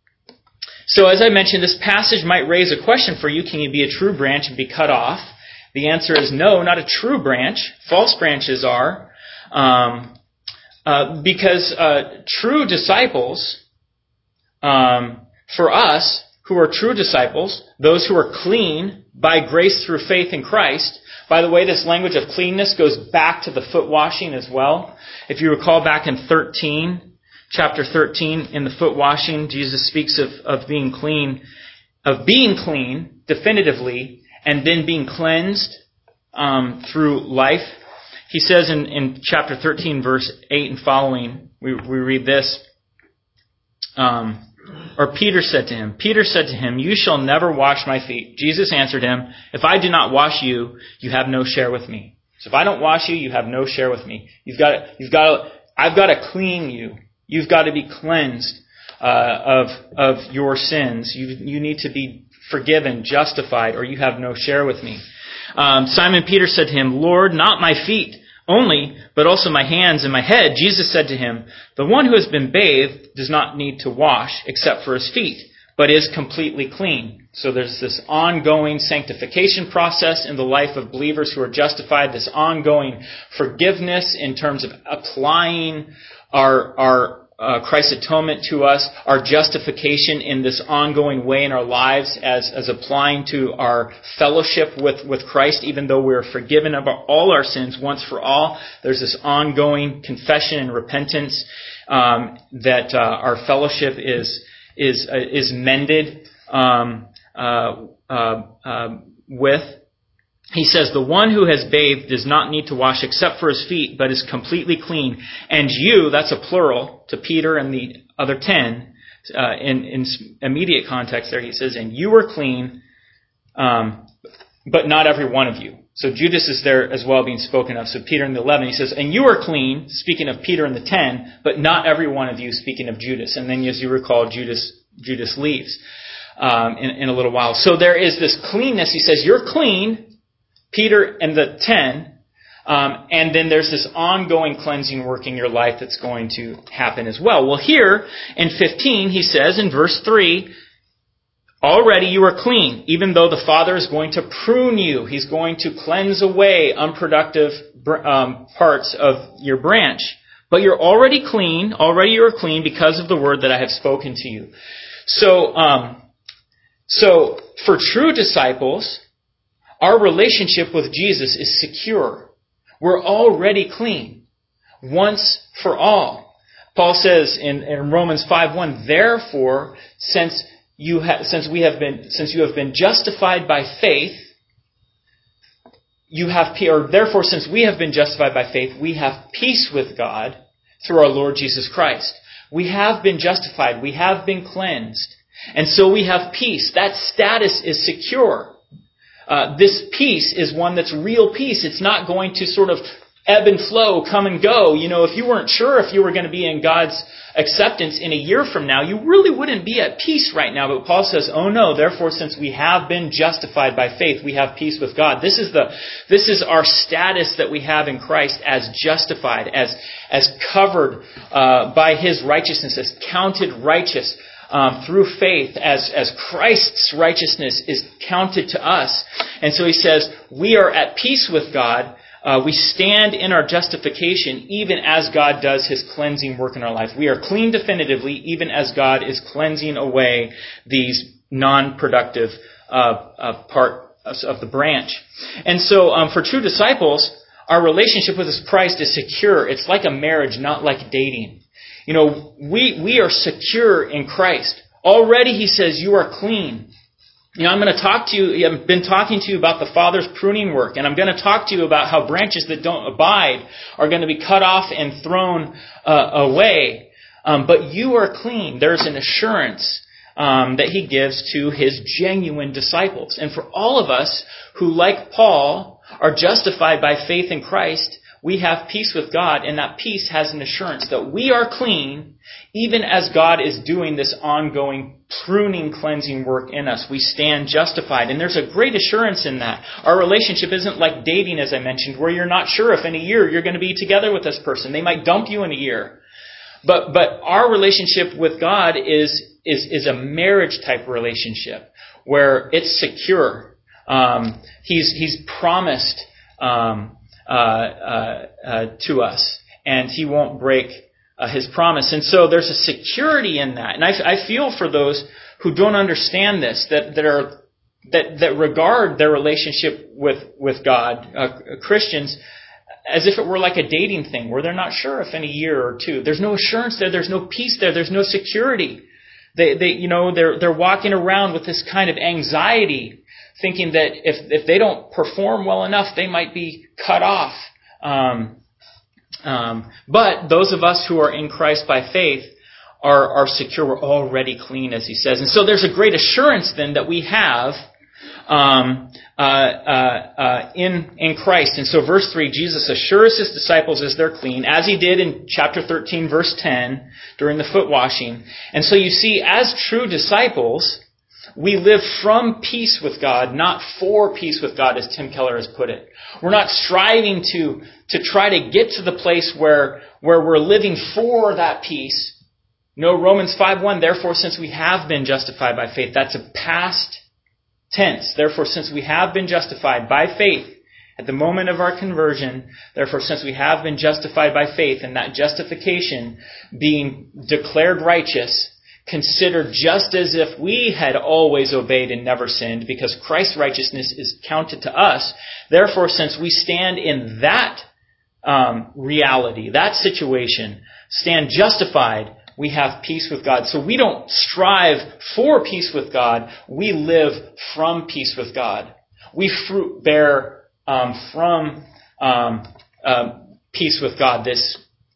Speaker 1: so as I mentioned, this passage might raise a question for you. Can you be a true branch and be cut off? The answer is no, not a true branch. False branches are. Um, uh, because uh, true disciples, um, for us who are true disciples, those who are clean by grace through faith in Christ. By the way, this language of cleanness goes back to the foot washing as well. If you recall back in thirteen... Chapter thirteen, in the foot washing, Jesus speaks of, of being clean, of being clean definitively, and then being cleansed um, through life. He says in, in chapter thirteen, verse eight and following, we, we read this, um, or Peter said to him, Peter said to him, you shall never wash my feet. Jesus answered him, if I do not wash you, you have no share with me. So if I don't wash you, you have no share with me. You've got to, you've got to, I've got to clean you. You've got to be cleansed uh, of of your sins. You you need to be forgiven, justified, or you have no share with me. Um, Simon Peter said to him, Lord, not my feet only, but also my hands and my head. Jesus said to him, the one who has been bathed does not need to wash except for his feet, but is completely clean. So there's this ongoing sanctification process in the life of believers who are justified, this ongoing forgiveness in terms of applying our our Uh, Christ's atonement to us, our justification in this ongoing way in our lives as, as applying to our fellowship with, with Christ, even though we're forgiven of all our sins once for all. There's this ongoing confession and repentance um, that uh, our fellowship is is uh, is mended um, uh, uh, uh, with. He says, the one who has bathed does not need to wash except for his feet, but is completely clean. And you, that's a plural to Peter and the other ten, uh, in, in immediate context there, he says, and you are clean, um, but not every one of you. So Judas is there as well being spoken of. So Peter and the eleven, he says, and you are clean, speaking of Peter and the ten, but not every one of you, speaking of Judas. And then as you recall, Judas, Judas leaves um, in, in a little while. So there is this cleanness. He says, you're clean, Peter and the ten, um, and then there's this ongoing cleansing work in your life that's going to happen as well. Well, here in fifteen, he says in verse three, already you are clean, even though the Father is going to prune you. He's going to cleanse away unproductive um, parts of your branch. But you're already clean, already you are clean because of the word that I have spoken to you. So, um, so for true disciples, our relationship with Jesus is secure. We're already clean, once for all. Paul says in, in Romans five one, therefore, since you ha- since we have been since you have been justified by faith, you have or therefore since we have been justified by faith, we have peace with God through our Lord Jesus Christ. We have been justified. We have been cleansed, and so we have peace. That status is secure. Uh, this peace is one that's real peace. It's not going to sort of ebb and flow, come and go. You know, if you weren't sure if you were going to be in God's acceptance in a year from now, you really wouldn't be at peace right now. But Paul says, oh no, therefore, since we have been justified by faith, we have peace with God. This is the, this is our status that we have in Christ as justified, as, as covered, uh, by His righteousness, as counted righteous, um, through faith, as, as Christ's righteousness is counted to us. And so he says, we are at peace with God. Uh, we stand in our justification even as God does His cleansing work in our life. We are clean definitively even as God is cleansing away these non-productive uh, uh, part of the branch. And so um, for true disciples, our relationship with Christ is secure. It's like a marriage, not like dating. You know, we, we are secure in Christ. Already He says, you are clean. You know, I'm going to talk to you, I've been talking to you about the Father's pruning work, and I'm going to talk to you about how branches that don't abide are going to be cut off and thrown uh, away. Um, but you are clean. There's an assurance um, that He gives to His genuine disciples. And for all of us who, like Paul, are justified by faith in Christ, we have peace with God, and that peace has an assurance that we are clean, even as God is doing this ongoing pruning, cleansing work in us. We stand justified, and there's a great assurance in that. Our relationship isn't like dating, as I mentioned, where you're not sure if in a year you're going to be together with this person. They might dump you in a year. But but our relationship with God is is is a marriage type relationship where it's secure. Um, he's he's promised Um, Uh, uh, uh, to us, and He won't break uh, His promise. And so there's a security in that. And I, I feel for those who don't understand this, that that are that that regard their relationship with with God, uh, Christians, as if it were like a dating thing, where they're not sure if in a year or two. There's no assurance there. There's no peace there. There's no security. They they you know they're they're walking around with this kind of anxiety, thinking that if if they don't perform well enough, they might be cut off. Um, um, but those of us who are in Christ by faith are are secure. We're already clean, as he says. And so there's a great assurance then that we have um, uh, uh, uh, in in Christ. And so verse three, Jesus assures His disciples as they're clean, as He did in chapter thirteen, verse ten, during the foot washing. And so you see, as true disciples, we live from peace with God, not for peace with God, as Tim Keller has put it. We're not striving to, to try to get to the place where, where we're living for that peace. No, Romans five one, therefore, since we have been justified by faith, that's a past tense. Therefore, since we have been justified by faith at the moment of our conversion, therefore, since we have been justified by faith, and that justification being declared righteous, considered just as if we had always obeyed and never sinned, because Christ's righteousness is counted to us. Therefore, since we stand in that um, reality, that situation, stand justified, we have peace with God. So we don't strive for peace with God. We live from peace with God. We fruit bear um, from um, uh, peace with God, this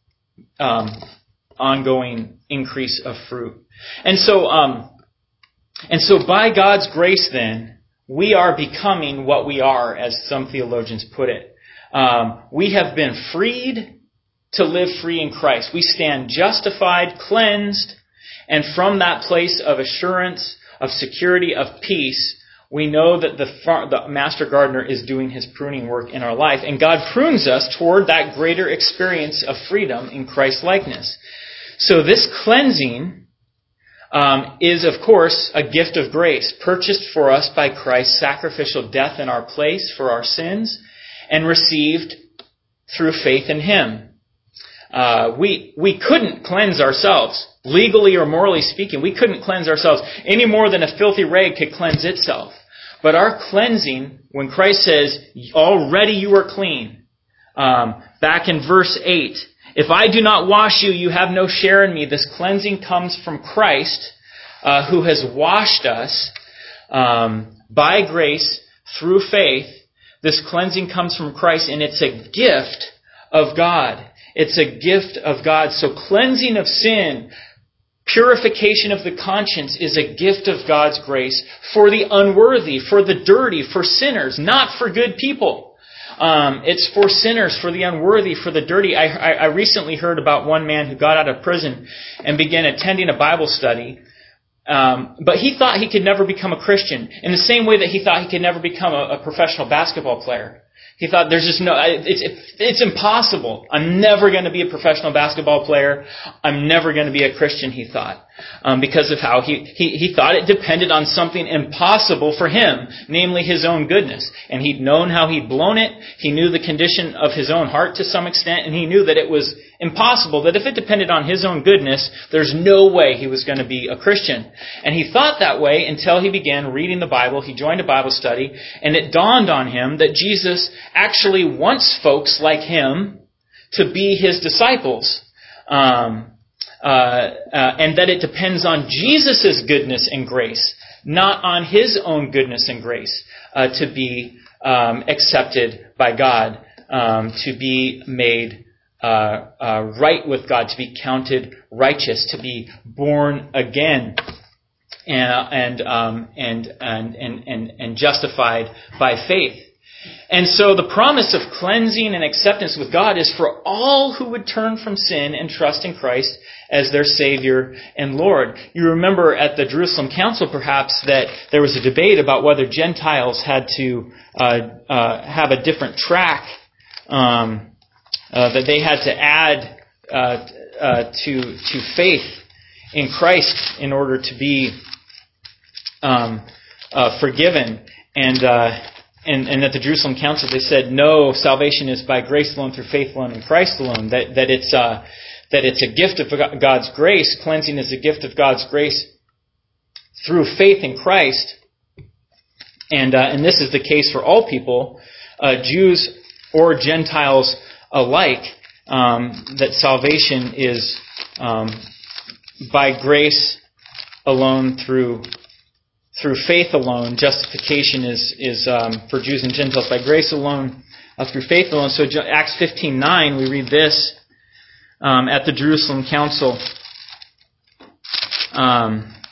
Speaker 1: um, ongoing increase of fruit. And so, um, and so by God's grace then, we are becoming what we are, as some theologians put it. Um, we have been freed to live free in Christ. We stand justified, cleansed, and from that place of assurance, of security, of peace, we know that the, far, the Master Gardener is doing His pruning work in our life. And God prunes us toward that greater experience of freedom in Christ's likeness. So this cleansing Um, is, of course, a gift of grace, purchased for us by Christ's sacrificial death in our place for our sins, and received through faith in Him. Uh, we we couldn't cleanse ourselves, legally or morally speaking. We couldn't cleanse ourselves any more than a filthy rag could cleanse itself. But our cleansing, when Christ says, already you are clean, um, back in verse eight, if I do not wash you, you have no share in me. This cleansing comes from Christ, uh, who has washed us um, by grace through faith. This cleansing comes from Christ, and it's a gift of God. It's a gift of God. So cleansing of sin, purification of the conscience is a gift of God's grace for the unworthy, for the dirty, for sinners, not for good people. Um, it's for sinners, for the unworthy, for the dirty. I, I, I recently heard about one man who got out of prison and began attending a Bible study. Um, but he thought he could never become a Christian in the same way that he thought he could never become a, a professional basketball player. He thought there's just no, it's, it's impossible. I'm never going to be a professional basketball player. I'm never going to be a Christian, he thought. Um, because of how he, he, he thought it depended on something impossible for him, namely his own goodness. And he'd known how he'd blown it. He knew the condition of his own heart to some extent, and he knew that it was impossible, that if it depended on his own goodness, there's no way he was going to be a Christian. And he thought that way until he began reading the Bible. He joined a Bible study, and it dawned on him that Jesus actually wants folks like him to be his disciples. Um, uh, uh, and that it depends on Jesus' goodness and grace, not on his own goodness and grace, uh, to be um, accepted by God, um, to be made Uh, uh, right with God, to be counted righteous, to be born again, and and um, and, and and and and justified by faith. And so the promise of cleansing and acceptance with God is for all who would turn from sin and trust in Christ as their Savior and Lord. You remember at the Jerusalem Council, perhaps, that there was a debate about whether Gentiles had to uh, uh, have a different track. Um, Uh, that they had to add uh, uh, to to faith in Christ in order to be um, uh, forgiven, and, uh, and and at the Jerusalem Council they said no, salvation is by grace alone, through faith alone, in Christ alone. That that it's uh, that it's a gift of God's grace. Cleansing is a gift of God's grace through faith in Christ, and uh, and this is the case for all people, uh, Jews or Gentiles alike, um, that salvation is um, by grace alone, through through faith alone. Justification is is um, for Jews and Gentiles by grace alone, uh, through faith alone. So Acts fifteen nine, we read this um, at the Jerusalem Council, um,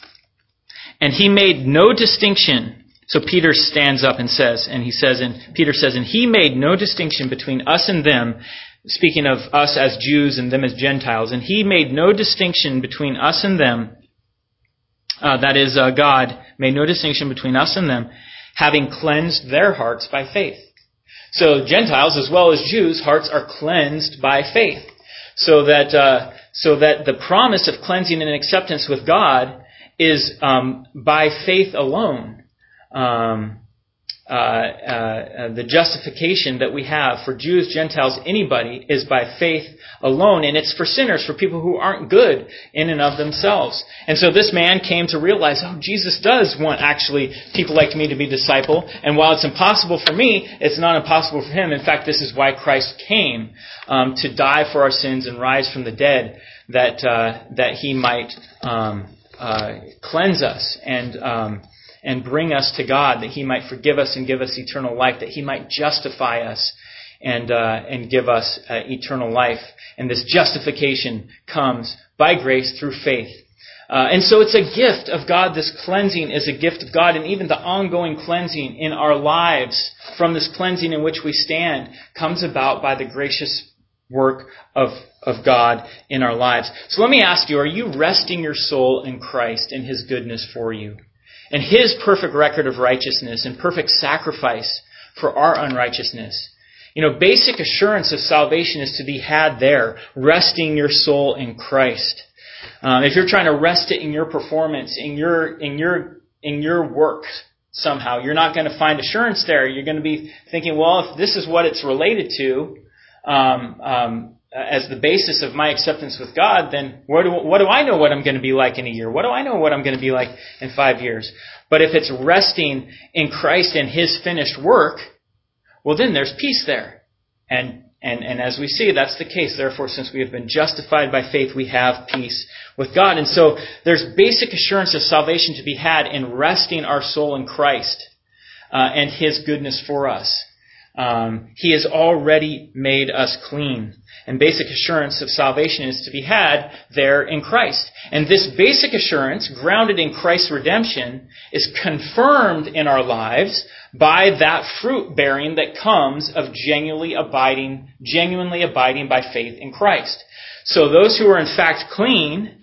Speaker 1: and he made no distinction. So Peter stands up and says, and he says, and Peter says, and he made no distinction between us and them, speaking of us as Jews and them as Gentiles, and he made no distinction between us and them, uh, that is, uh, God made no distinction between us and them, having cleansed their hearts by faith. So Gentiles as well as Jews' hearts are cleansed by faith. So that, uh, so that the promise of cleansing and acceptance with God is um, by faith alone. Um, uh, uh, the justification that we have for Jews, Gentiles, anybody is by faith alone, and it's for sinners, for people who aren't good in and of themselves. And so this man came to realize, oh, Jesus does want actually people like me to be disciple, and while it's impossible for me, it's not impossible for him. In fact, this is why Christ came, um, to die for our sins and rise from the dead, that uh, that he might um, uh, cleanse us and um, and bring us to God, that he might forgive us and give us eternal life, that he might justify us and uh, and give us uh, eternal life. And this justification comes by grace through faith. Uh, and so it's a gift of God. This cleansing is a gift of God, and even the ongoing cleansing in our lives from this cleansing in which we stand comes about by the gracious work of, of God in our lives. So let me ask you, are you resting your soul in Christ and his goodness for you? And his perfect record of righteousness and perfect sacrifice for our unrighteousness. You know, basic assurance of salvation is to be had there, resting your soul in Christ. Um, if you're trying to rest it in your performance, in your in your in your work somehow, you're not going to find assurance there. You're going to be thinking, well, if this is what it's related to, um, um, as the basis of my acceptance with God, then what do, what do I know what I'm going to be like in a year? What do I know what I'm going to be like in five years? But if it's resting in Christ and his finished work, well, then there's peace there. And, and, and as we see, that's the case. Therefore, since we have been justified by faith, we have peace with God. And so there's basic assurance of salvation to be had in resting our soul in Christ uh, and his goodness for us. Um, he has already made us clean. And basic assurance of salvation is to be had there in Christ. And this basic assurance, grounded in Christ's redemption, is confirmed in our lives by that fruit bearing that comes of genuinely abiding, genuinely abiding by faith in Christ. So those who are in fact clean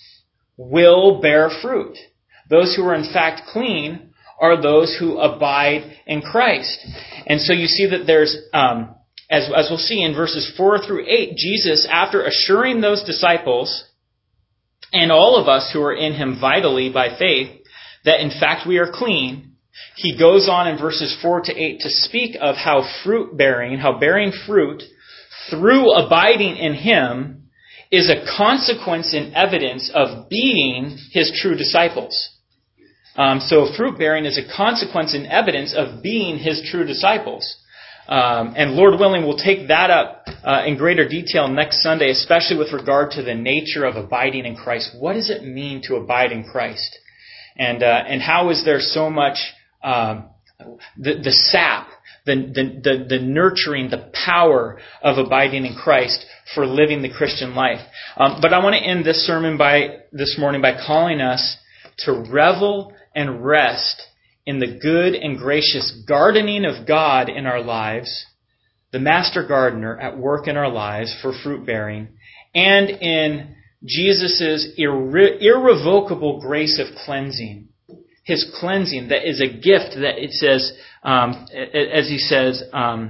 Speaker 1: will bear fruit. Those who are in fact clean are those who abide in Christ. And so you see that there's, um, as, as we'll see in verses four through eight, Jesus, after assuring those disciples and all of us who are in Him vitally by faith, that in fact we are clean, He goes on in verses four to eight to speak of how fruit bearing, how bearing fruit through abiding in Him is a consequence and evidence of being His true disciples. Um, so fruit bearing is a consequence and evidence of being His true disciples. Um, and Lord willing, we'll take that up uh, in greater detail next Sunday, especially with regard to the nature of abiding in Christ. What does it mean to abide in Christ? And uh, and how is there so much um, the the sap, the, the the the nurturing, the power of abiding in Christ for living the Christian life? Um, but I want to end this sermon by this morning by calling us to revel and rest in the good and gracious gardening of God in our lives, the master gardener at work in our lives for fruit bearing, and in Jesus' irre- irrevocable grace of cleansing. His cleansing that is a gift that it says, um, as he says, um,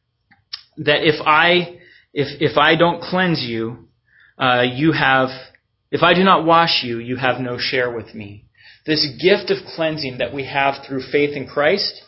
Speaker 1: that if I if if I don't cleanse you, uh, you have if I do not wash you, you have no share with me. This gift of cleansing that we have through faith in Christ,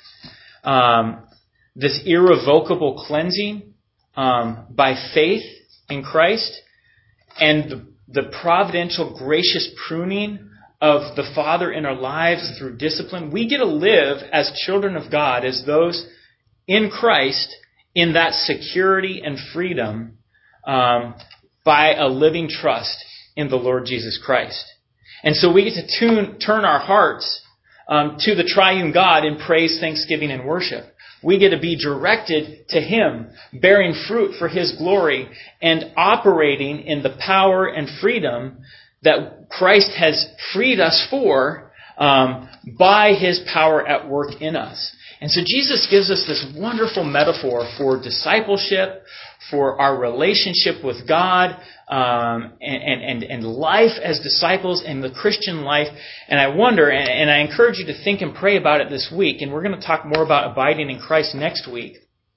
Speaker 1: um, this irrevocable cleansing um, by faith in Christ, and the, the providential, gracious pruning of the Father in our lives through discipline, we get to live as children of God, as those in Christ, in that security and freedom um, by a living trust in the Lord Jesus Christ. And so we get to tune, turn our hearts um, to the triune God in praise, thanksgiving, and worship. We get to be directed to Him, bearing fruit for His glory, and operating in the power and freedom that Christ has freed us for um, by His power at work in us. And so Jesus gives us this wonderful metaphor for discipleship, for our relationship with God, um, and, and, and life as disciples and the Christian life. And I wonder, and, and I encourage you to think and pray about it this week, and we're going to talk more about abiding in Christ next week.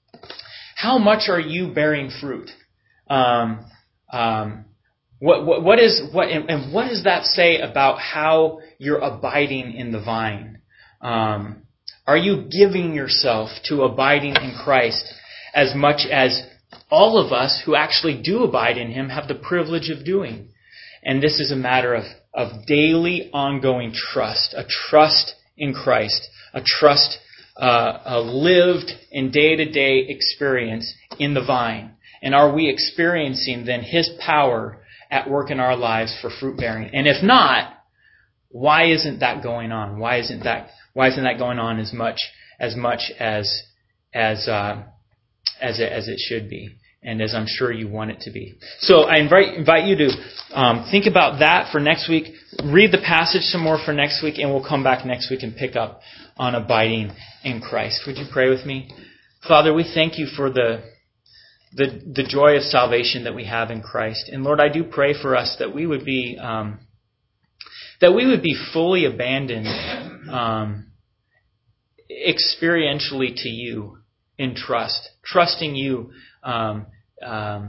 Speaker 1: How much are you bearing fruit? Um, um, what, what, what is what, and, and what does that say about how you're abiding in the vine? Um, Are you giving yourself to abiding in Christ as much as all of us who actually do abide in Him have the privilege of doing? And this is a matter of, of daily, ongoing trust, a trust in Christ, a trust uh, a lived in day-to-day experience in the vine. And are we experiencing then His power at work in our lives for fruit bearing? And if not, why isn't that going on? Why isn't that Why isn't that going on as much as much as as uh, as it, as it should be, and as I'm sure you want it to be? So I invite invite you to um, think about that for next week. Read the passage some more for next week, and we'll come back next week and pick up on abiding in Christ. Would you pray with me? Father, we thank You for the the the joy of salvation that we have in Christ, and Lord, I do pray for us that we would be um, that we would be fully abandoned Um, experientially to You in trust, trusting You um, um,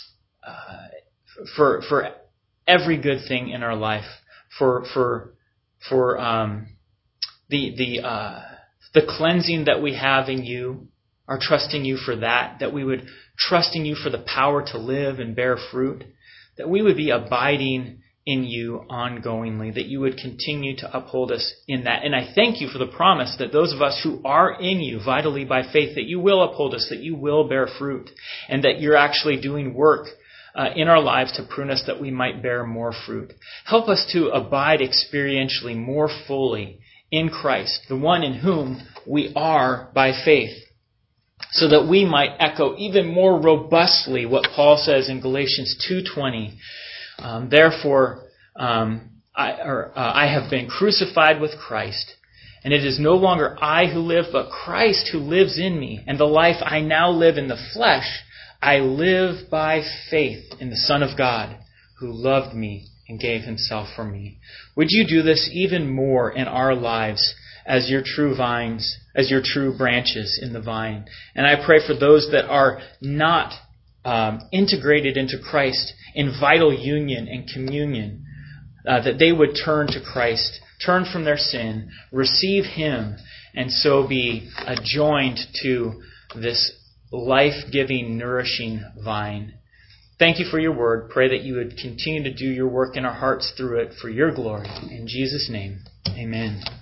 Speaker 1: uh, for for every good thing in our life, for for for um, the the uh, the cleansing that we have in You, are trusting You for that, that we would trusting You for the power to live and bear fruit, that we would be abiding in You ongoingly, that You would continue to uphold us in that. And I thank You for the promise that those of us who are in You vitally by faith, that You will uphold us, that You will bear fruit, and that You're actually doing work uh, in our lives to prune us that we might bear more fruit. Help us to abide experientially more fully in Christ, the one in whom we are by faith. so that we might echo even more robustly what Paul says in Galatians two twenty. Um, Therefore, um, I, or, uh, I have been crucified with Christ, and it is no longer I who live, but Christ who lives in me. And the life I now live in the flesh, I live by faith in the Son of God, who loved me and gave himself for me. Would you do this even more in our lives as your true vines, as your true branches in the vine? And I pray for those that are not um, integrated into Christ in vital union and communion, uh, that they would turn to Christ, turn from their sin, receive Him, and so be uh, joined to this life-giving, nourishing vine. Thank you for your word. Pray that you would continue to do your work in our hearts through it for your glory. In Jesus' name, amen.